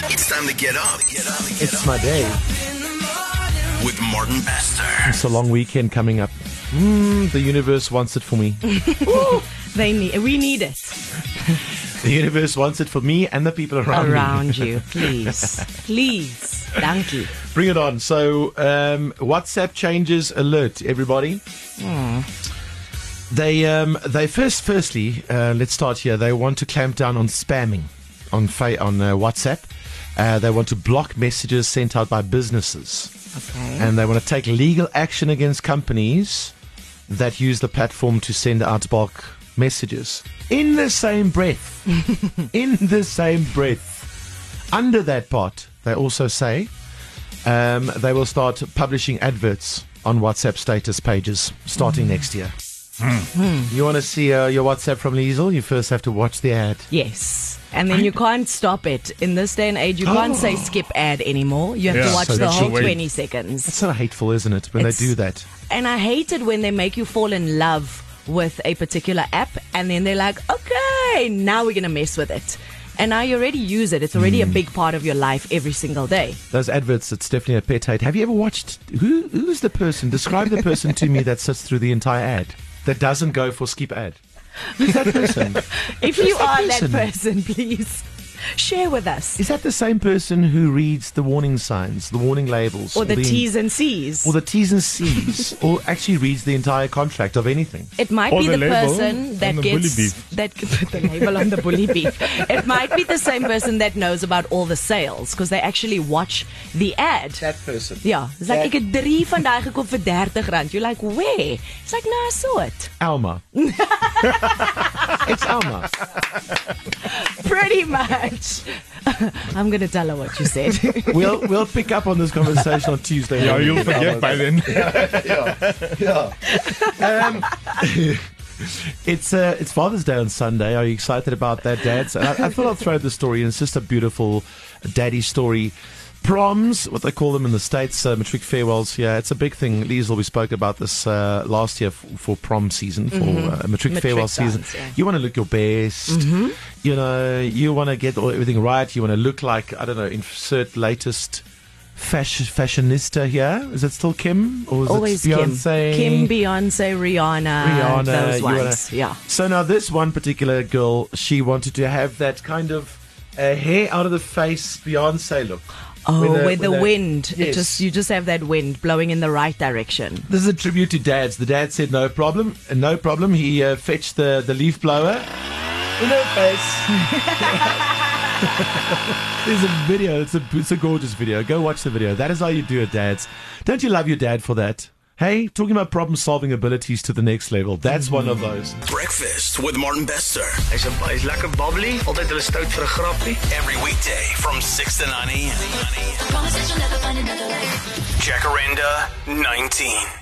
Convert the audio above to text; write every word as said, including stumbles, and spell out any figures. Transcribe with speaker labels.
Speaker 1: It's time to get up. Get up. Get
Speaker 2: It's
Speaker 1: up.
Speaker 2: my day.
Speaker 1: With Martin Bester.
Speaker 2: It's a long weekend coming up. Mm, the universe wants it for me.
Speaker 3: They need, we need it
Speaker 2: The universe wants it for me and the people around, me.
Speaker 3: around you. Please. Please. Thank you.
Speaker 2: Bring it on. So, um, WhatsApp changes alert, everybody. They, um, they first, firstly, uh, let's start here. They want to clamp down on spamming on fa- on uh, WhatsApp. Uh, they want to block messages sent out by businesses.
Speaker 3: Okay.
Speaker 2: And they want to take legal action against companies that use the platform to send out bulk messages. In the same breath, in the same breath, under that part, they also say um, they will start publishing adverts on WhatsApp status pages starting next year. You want to see uh, your WhatsApp from Liesel? You first have to watch the ad.
Speaker 3: Yes. And then you can't stop it. In this day and age, you can't say skip ad anymore. You have
Speaker 4: Yeah,
Speaker 3: to watch
Speaker 2: so
Speaker 3: the
Speaker 2: that
Speaker 3: whole
Speaker 4: you wait.
Speaker 3: twenty seconds.
Speaker 2: It's so hateful, isn't it, when
Speaker 3: It's-
Speaker 2: they do that?
Speaker 3: And I hate it when they make you fall in love with a particular app and then they're like, okay, now we're going to mess with it. And now you already use it. It's already a big part of your life every single day.
Speaker 2: Those adverts, it's definitely a pet hate. Have you ever watched, who? who's the person? Describe the person to me that sits through the entire ad, that doesn't go for skip ad. Who's that person?
Speaker 3: If you
Speaker 2: that
Speaker 3: are that
Speaker 2: person?
Speaker 3: person, please share with us.
Speaker 2: Is that the same person who reads the warning signs, the warning labels?
Speaker 3: Or the T's and C's.
Speaker 2: Or the T's and C's, or actually reads the entire contract of anything?
Speaker 3: It might
Speaker 4: Or
Speaker 3: be
Speaker 4: the
Speaker 3: the,
Speaker 4: label
Speaker 3: person that
Speaker 4: on the
Speaker 3: gets
Speaker 4: bully beef.
Speaker 3: that put the label on the bully beef. It might be the same person that knows about all the sales because they actually watch the ad.
Speaker 2: That person.
Speaker 3: Ja, it's like
Speaker 2: That-
Speaker 3: ek het drie van daai gekoop vir thirty rand. You're like, where? It's like, nah, I saw it.
Speaker 2: Alma. It's Alma.
Speaker 3: Pretty much. I'm going to tell her what you said.
Speaker 2: We'll we'll pick up on this conversation on Tuesday.
Speaker 4: Yeah,
Speaker 2: morning.
Speaker 4: you'll forget by then.
Speaker 2: Um, it's uh, it's Father's Day on Sunday. Are you excited about that, dads? And I, I thought I'd throw the story in. It's just a beautiful daddy story. Proms, what they call them in the States, uh, matric farewells. Yeah, it's a big thing. Liesel, we spoke about this uh, last year f- for prom season, for uh, matric,
Speaker 3: Matric
Speaker 2: farewell
Speaker 3: dance,
Speaker 2: season.
Speaker 3: yeah.
Speaker 2: You want to look your best. You know, you want to get all, everything right. You want to look like, I don't know, insert latest fashion, fashionista here. Is it still Kim? Or is
Speaker 3: Always
Speaker 2: it
Speaker 3: Kim.
Speaker 2: Beyonce?
Speaker 3: Kim, Beyonce, Rihanna,
Speaker 2: Rihanna,
Speaker 3: those
Speaker 2: you
Speaker 3: ones.
Speaker 2: wanna-
Speaker 3: Yeah.
Speaker 2: So now this one particular girl, she wanted to have that kind of uh, hair out of the face Beyonce look.
Speaker 3: Oh,
Speaker 2: With a-
Speaker 3: where the
Speaker 2: with a-
Speaker 3: wind, it
Speaker 2: Yes.
Speaker 3: just you just have that wind blowing in the right direction.
Speaker 2: This is a tribute to dads. The dad said no problem, uh, no problem. He uh, fetched the, the leaf blower in her face. There's a video. It's a it's a gorgeous video. Go watch the video. That is how you do it, dads. Don't you love your dad for that? Hey, talking about problem-solving abilities to the next level. That's one of those.
Speaker 1: Breakfast with Martin Bester.
Speaker 5: Hy's 'n hy's lekker bubbly, altyd hulle stout vir 'n grappie.
Speaker 1: Every weekday from six to nine a.m.
Speaker 6: Promise that you'll never find another like it.
Speaker 1: Jacaranda nineteen.